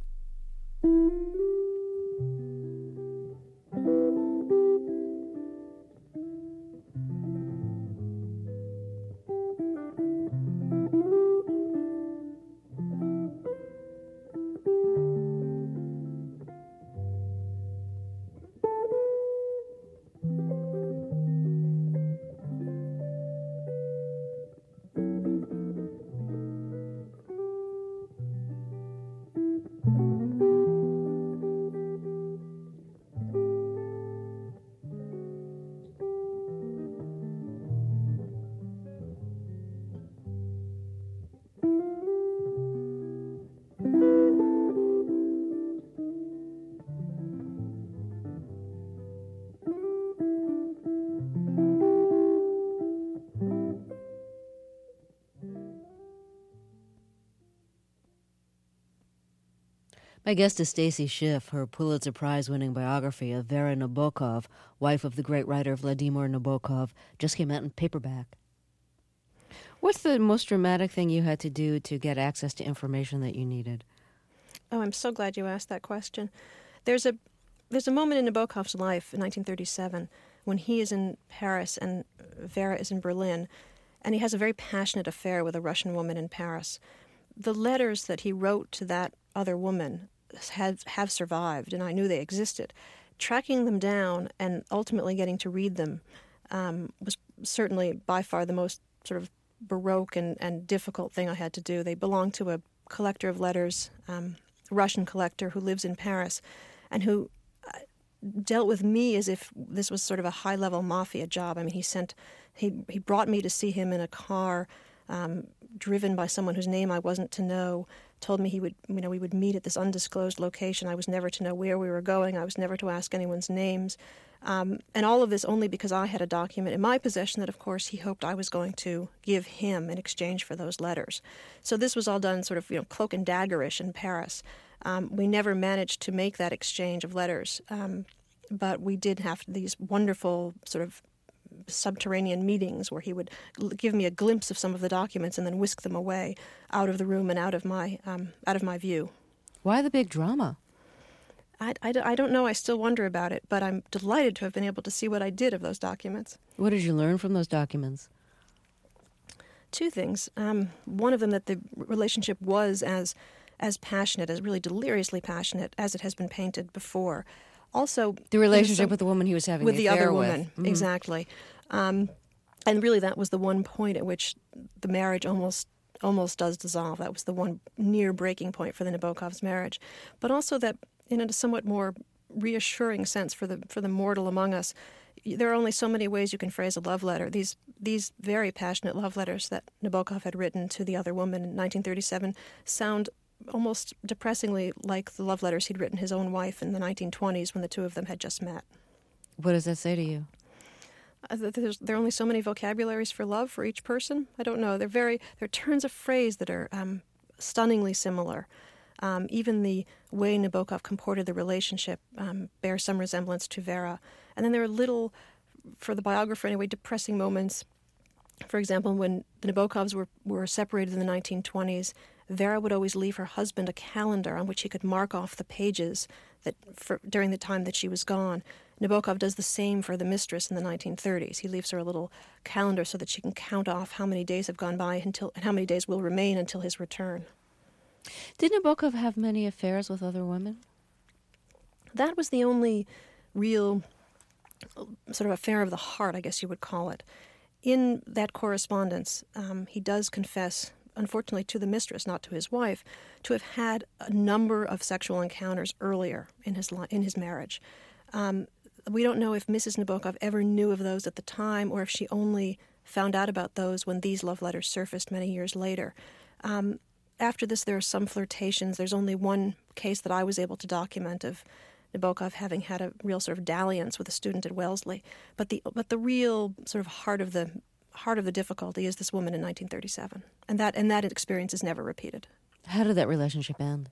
[SPEAKER 1] My guest is Stacy Schiff. Her Pulitzer Prize-winning biography of Vera Nabokov, wife of the great writer Vladimir Nabokov, just came out in paperback. What's the most dramatic thing you had to do to get access to information that you needed?
[SPEAKER 12] Oh, I'm so glad you asked that question. There's a moment in Nabokov's life in 1937 when he is in Paris and Vera is in Berlin, and he has a very passionate affair with a Russian woman in Paris. The letters that he wrote to that other woman have survived, and I knew they existed. Tracking them down and ultimately getting to read them was certainly by far the most sort of baroque and difficult thing I had to do. They belong to a collector of letters, Russian collector who lives in Paris, and who dealt with me as if this was sort of a high-level mafia job. I mean, he brought me to see him in a car, driven by someone whose name I wasn't to know. Told me we would meet at this undisclosed location. I was never to know where we were going. I was never to ask anyone's names, and all of this only because I had a document in my possession that, of course, he hoped I was going to give him in exchange for those letters. So this was all done sort of cloak and daggerish in Paris. We never managed to make that exchange of letters, but we did have these wonderful sort of subterranean meetings where he would give me a glimpse of some of the documents and then whisk them away out of the room and out of my view.
[SPEAKER 1] Why the big drama?
[SPEAKER 12] I don't know. I still wonder about it, but I'm delighted to have been able to see what I did of those documents.
[SPEAKER 1] What did you learn from those documents?
[SPEAKER 12] Two things. One of them, that the relationship was as passionate, as really deliriously passionate as it has been painted before. Also,
[SPEAKER 1] the relationship with the woman he was having
[SPEAKER 12] with
[SPEAKER 1] the
[SPEAKER 12] other
[SPEAKER 1] affair
[SPEAKER 12] woman,
[SPEAKER 1] with. Mm-hmm.
[SPEAKER 12] Exactly. And really, that was the one point at which the marriage almost does dissolve. That was the one near breaking point for the Nabokovs' marriage. But also that, in a somewhat more reassuring sense for the mortal among us, there are only so many ways you can phrase a love letter. These very passionate love letters that Nabokov had written to the other woman in 1937 sound almost depressingly like the love letters he'd written his own wife in the 1920s when the two of them had just met.
[SPEAKER 1] What does that say to you?
[SPEAKER 12] There are only so many vocabularies for love for each person. I don't know. There are turns of phrase that are stunningly similar. Even the way Nabokov comported the relationship bears some resemblance to Vera. And then there are little, for the biographer anyway, depressing moments. For example, when the Nabokovs were separated in the 1920s, Vera would always leave her husband a calendar on which he could mark off the pages during the time that she was gone. Nabokov does the same for the mistress in the 1930s. He leaves her a little calendar so that she can count off how many days have gone by and how many days will remain until his return.
[SPEAKER 1] Did Nabokov have many affairs with other women?
[SPEAKER 12] That was the only real sort of affair of the heart, I guess you would call it. In that correspondence, he does confess, unfortunately to the mistress, not to his wife, to have had a number of sexual encounters earlier in his marriage. We don't know if Mrs. Nabokov ever knew of those at the time or if she only found out about those when these love letters surfaced many years later. After this, there are some flirtations. There's only one case that I was able to document of Nabokov having had a real sort of dalliance with a student at Wellesley. But the real sort of heart of the difficulty is this woman in 1937, and that experience is never repeated.
[SPEAKER 1] How did that relationship end?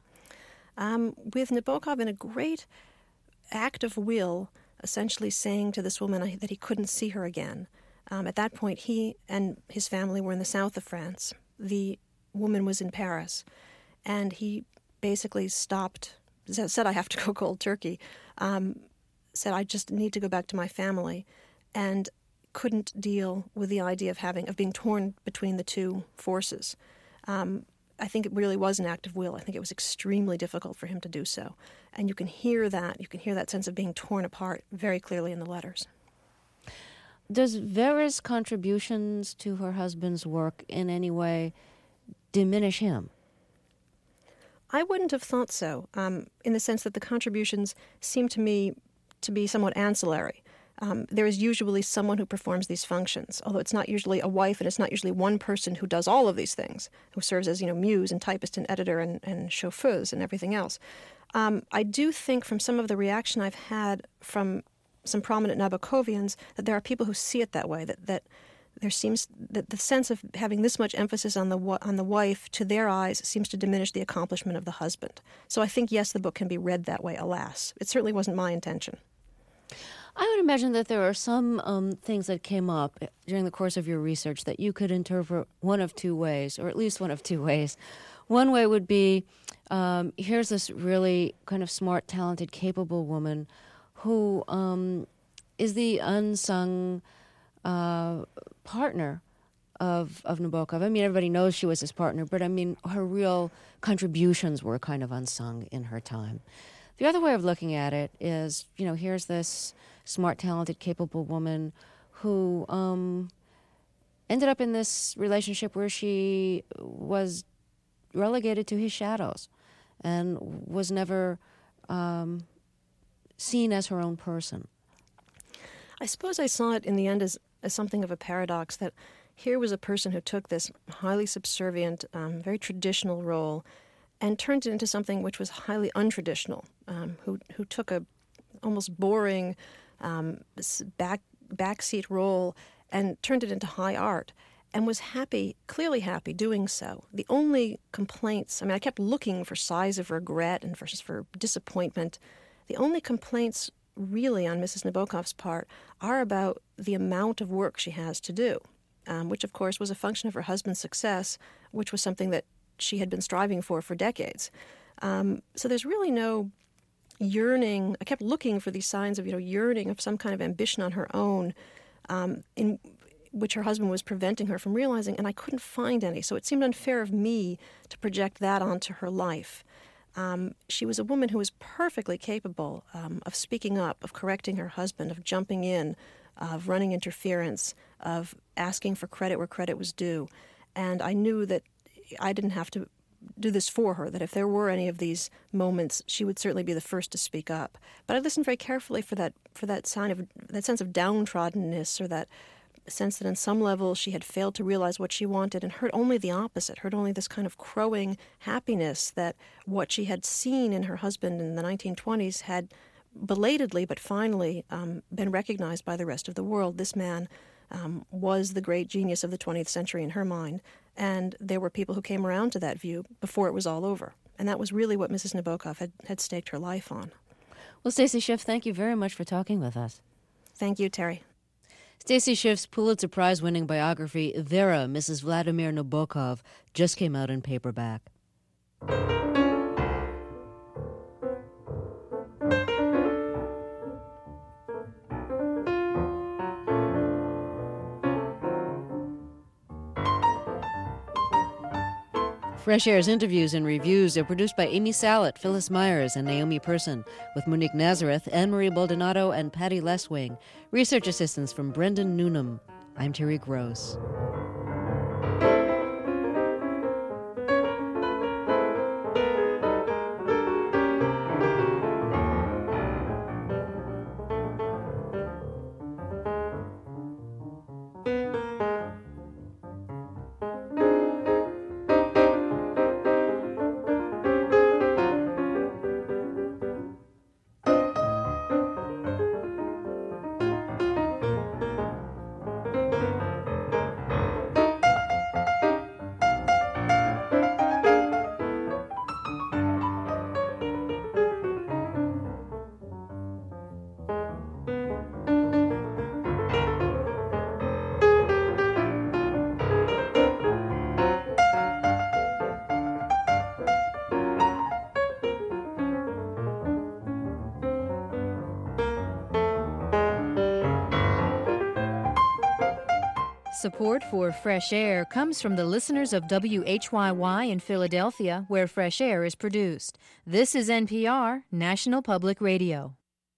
[SPEAKER 12] With Nabokov in a great act of will, essentially saying to this woman that he couldn't see her again. At that point, he and his family were in the south of France. The woman was in Paris, and he basically stopped, said, I have to go cold turkey, said, I just need to go back to my family, and couldn't deal with the idea of being torn between the two forces. I think it really was an act of will. I think it was extremely difficult for him to do so. And you can hear that sense of being torn apart very clearly in the letters.
[SPEAKER 1] Does Vera's contributions to her husband's work in any way diminish him?
[SPEAKER 12] I wouldn't have thought so, in the sense that the contributions seem to me to be somewhat ancillary. There is usually someone who performs these functions, although it's not usually a wife and it's not usually one person who does all of these things, who serves as, muse and typist and editor and chauffeuse and everything else. I do think from some of the reaction I've had from some prominent Nabokovians that there are people who see it that way, that there seems that the sense of having this much emphasis on the wife, to their eyes, seems to diminish the accomplishment of the husband. So I think, yes, the book can be read that way, alas. It certainly wasn't my intention.
[SPEAKER 1] I would imagine that there are some things that came up during the course of your research that you could interpret one of two ways, or at least one of two ways. One way would be, here's this really kind of smart, talented, capable woman who is the unsung partner of Nabokov. I mean, everybody knows she was his partner, but I mean, her real contributions were kind of unsung in her time. The other way of looking at it is, here's this smart, talented, capable woman who ended up in this relationship where she was relegated to his shadows and was never seen as her own person.
[SPEAKER 12] I suppose I saw it in the end as something of a paradox, that here was a person who took this highly subservient, very traditional role and turned it into something which was highly untraditional, who took a almost boring backseat role and turned it into high art, and was happy, clearly happy doing so. The only complaints, I kept looking for sighs of regret and for disappointment. The only complaints really on Mrs. Nabokov's part are about the amount of work she has to do, which of course was a function of her husband's success, which was something that she had been striving for decades. So there's really no yearning. I kept looking for these signs of yearning, of some kind of ambition on her own, in which her husband was preventing her from realizing, and I couldn't find any. So it seemed unfair of me to project that onto her life. She was a woman who was perfectly capable of speaking up, of correcting her husband, of jumping in, of running interference, of asking for credit where credit was due. And I knew that I didn't have to do this for her, that if there were any of these moments, she would certainly be the first to speak up. But I listened very carefully for that sense of downtroddenness, or that sense that on some level she had failed to realize what she wanted, and heard only the opposite, heard only this kind of crowing happiness that what she had seen in her husband in the 1920s had belatedly but finally been recognized by the rest of the world. This man was the great genius of the 20th century in her mind, and there were people who came around to that view before it was all over. And that was really what Mrs. Nabokov had staked her life on.
[SPEAKER 1] Well, Stacy Schiff, thank you very much for talking with us.
[SPEAKER 12] Thank you, Terry.
[SPEAKER 1] Stacy Schiff's Pulitzer Prize-winning biography, Vera, Mrs. Vladimir Nabokov, just came out in paperback. Fresh Air's interviews and reviews are produced by Amy Salit, Phyllis Myers, and Naomi Person, with Monique Nazareth, Anne-Marie Baldonado, and Patty Leswing. Research assistance from Brendan Noonan. I'm Terry Gross.
[SPEAKER 11] Support for Fresh Air comes from the listeners of WHYY in Philadelphia, where Fresh Air is produced. This is NPR, National Public Radio.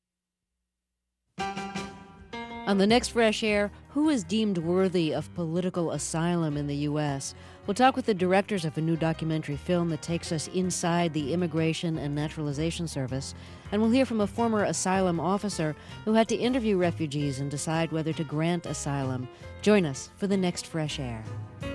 [SPEAKER 1] On the next Fresh Air, who is deemed worthy of political asylum in the U.S.? We'll talk with the directors of a new documentary film that takes us inside the Immigration and Naturalization Service, and we'll hear from a former asylum officer who had to interview refugees and decide whether to grant asylum. Join us for the next Fresh Air.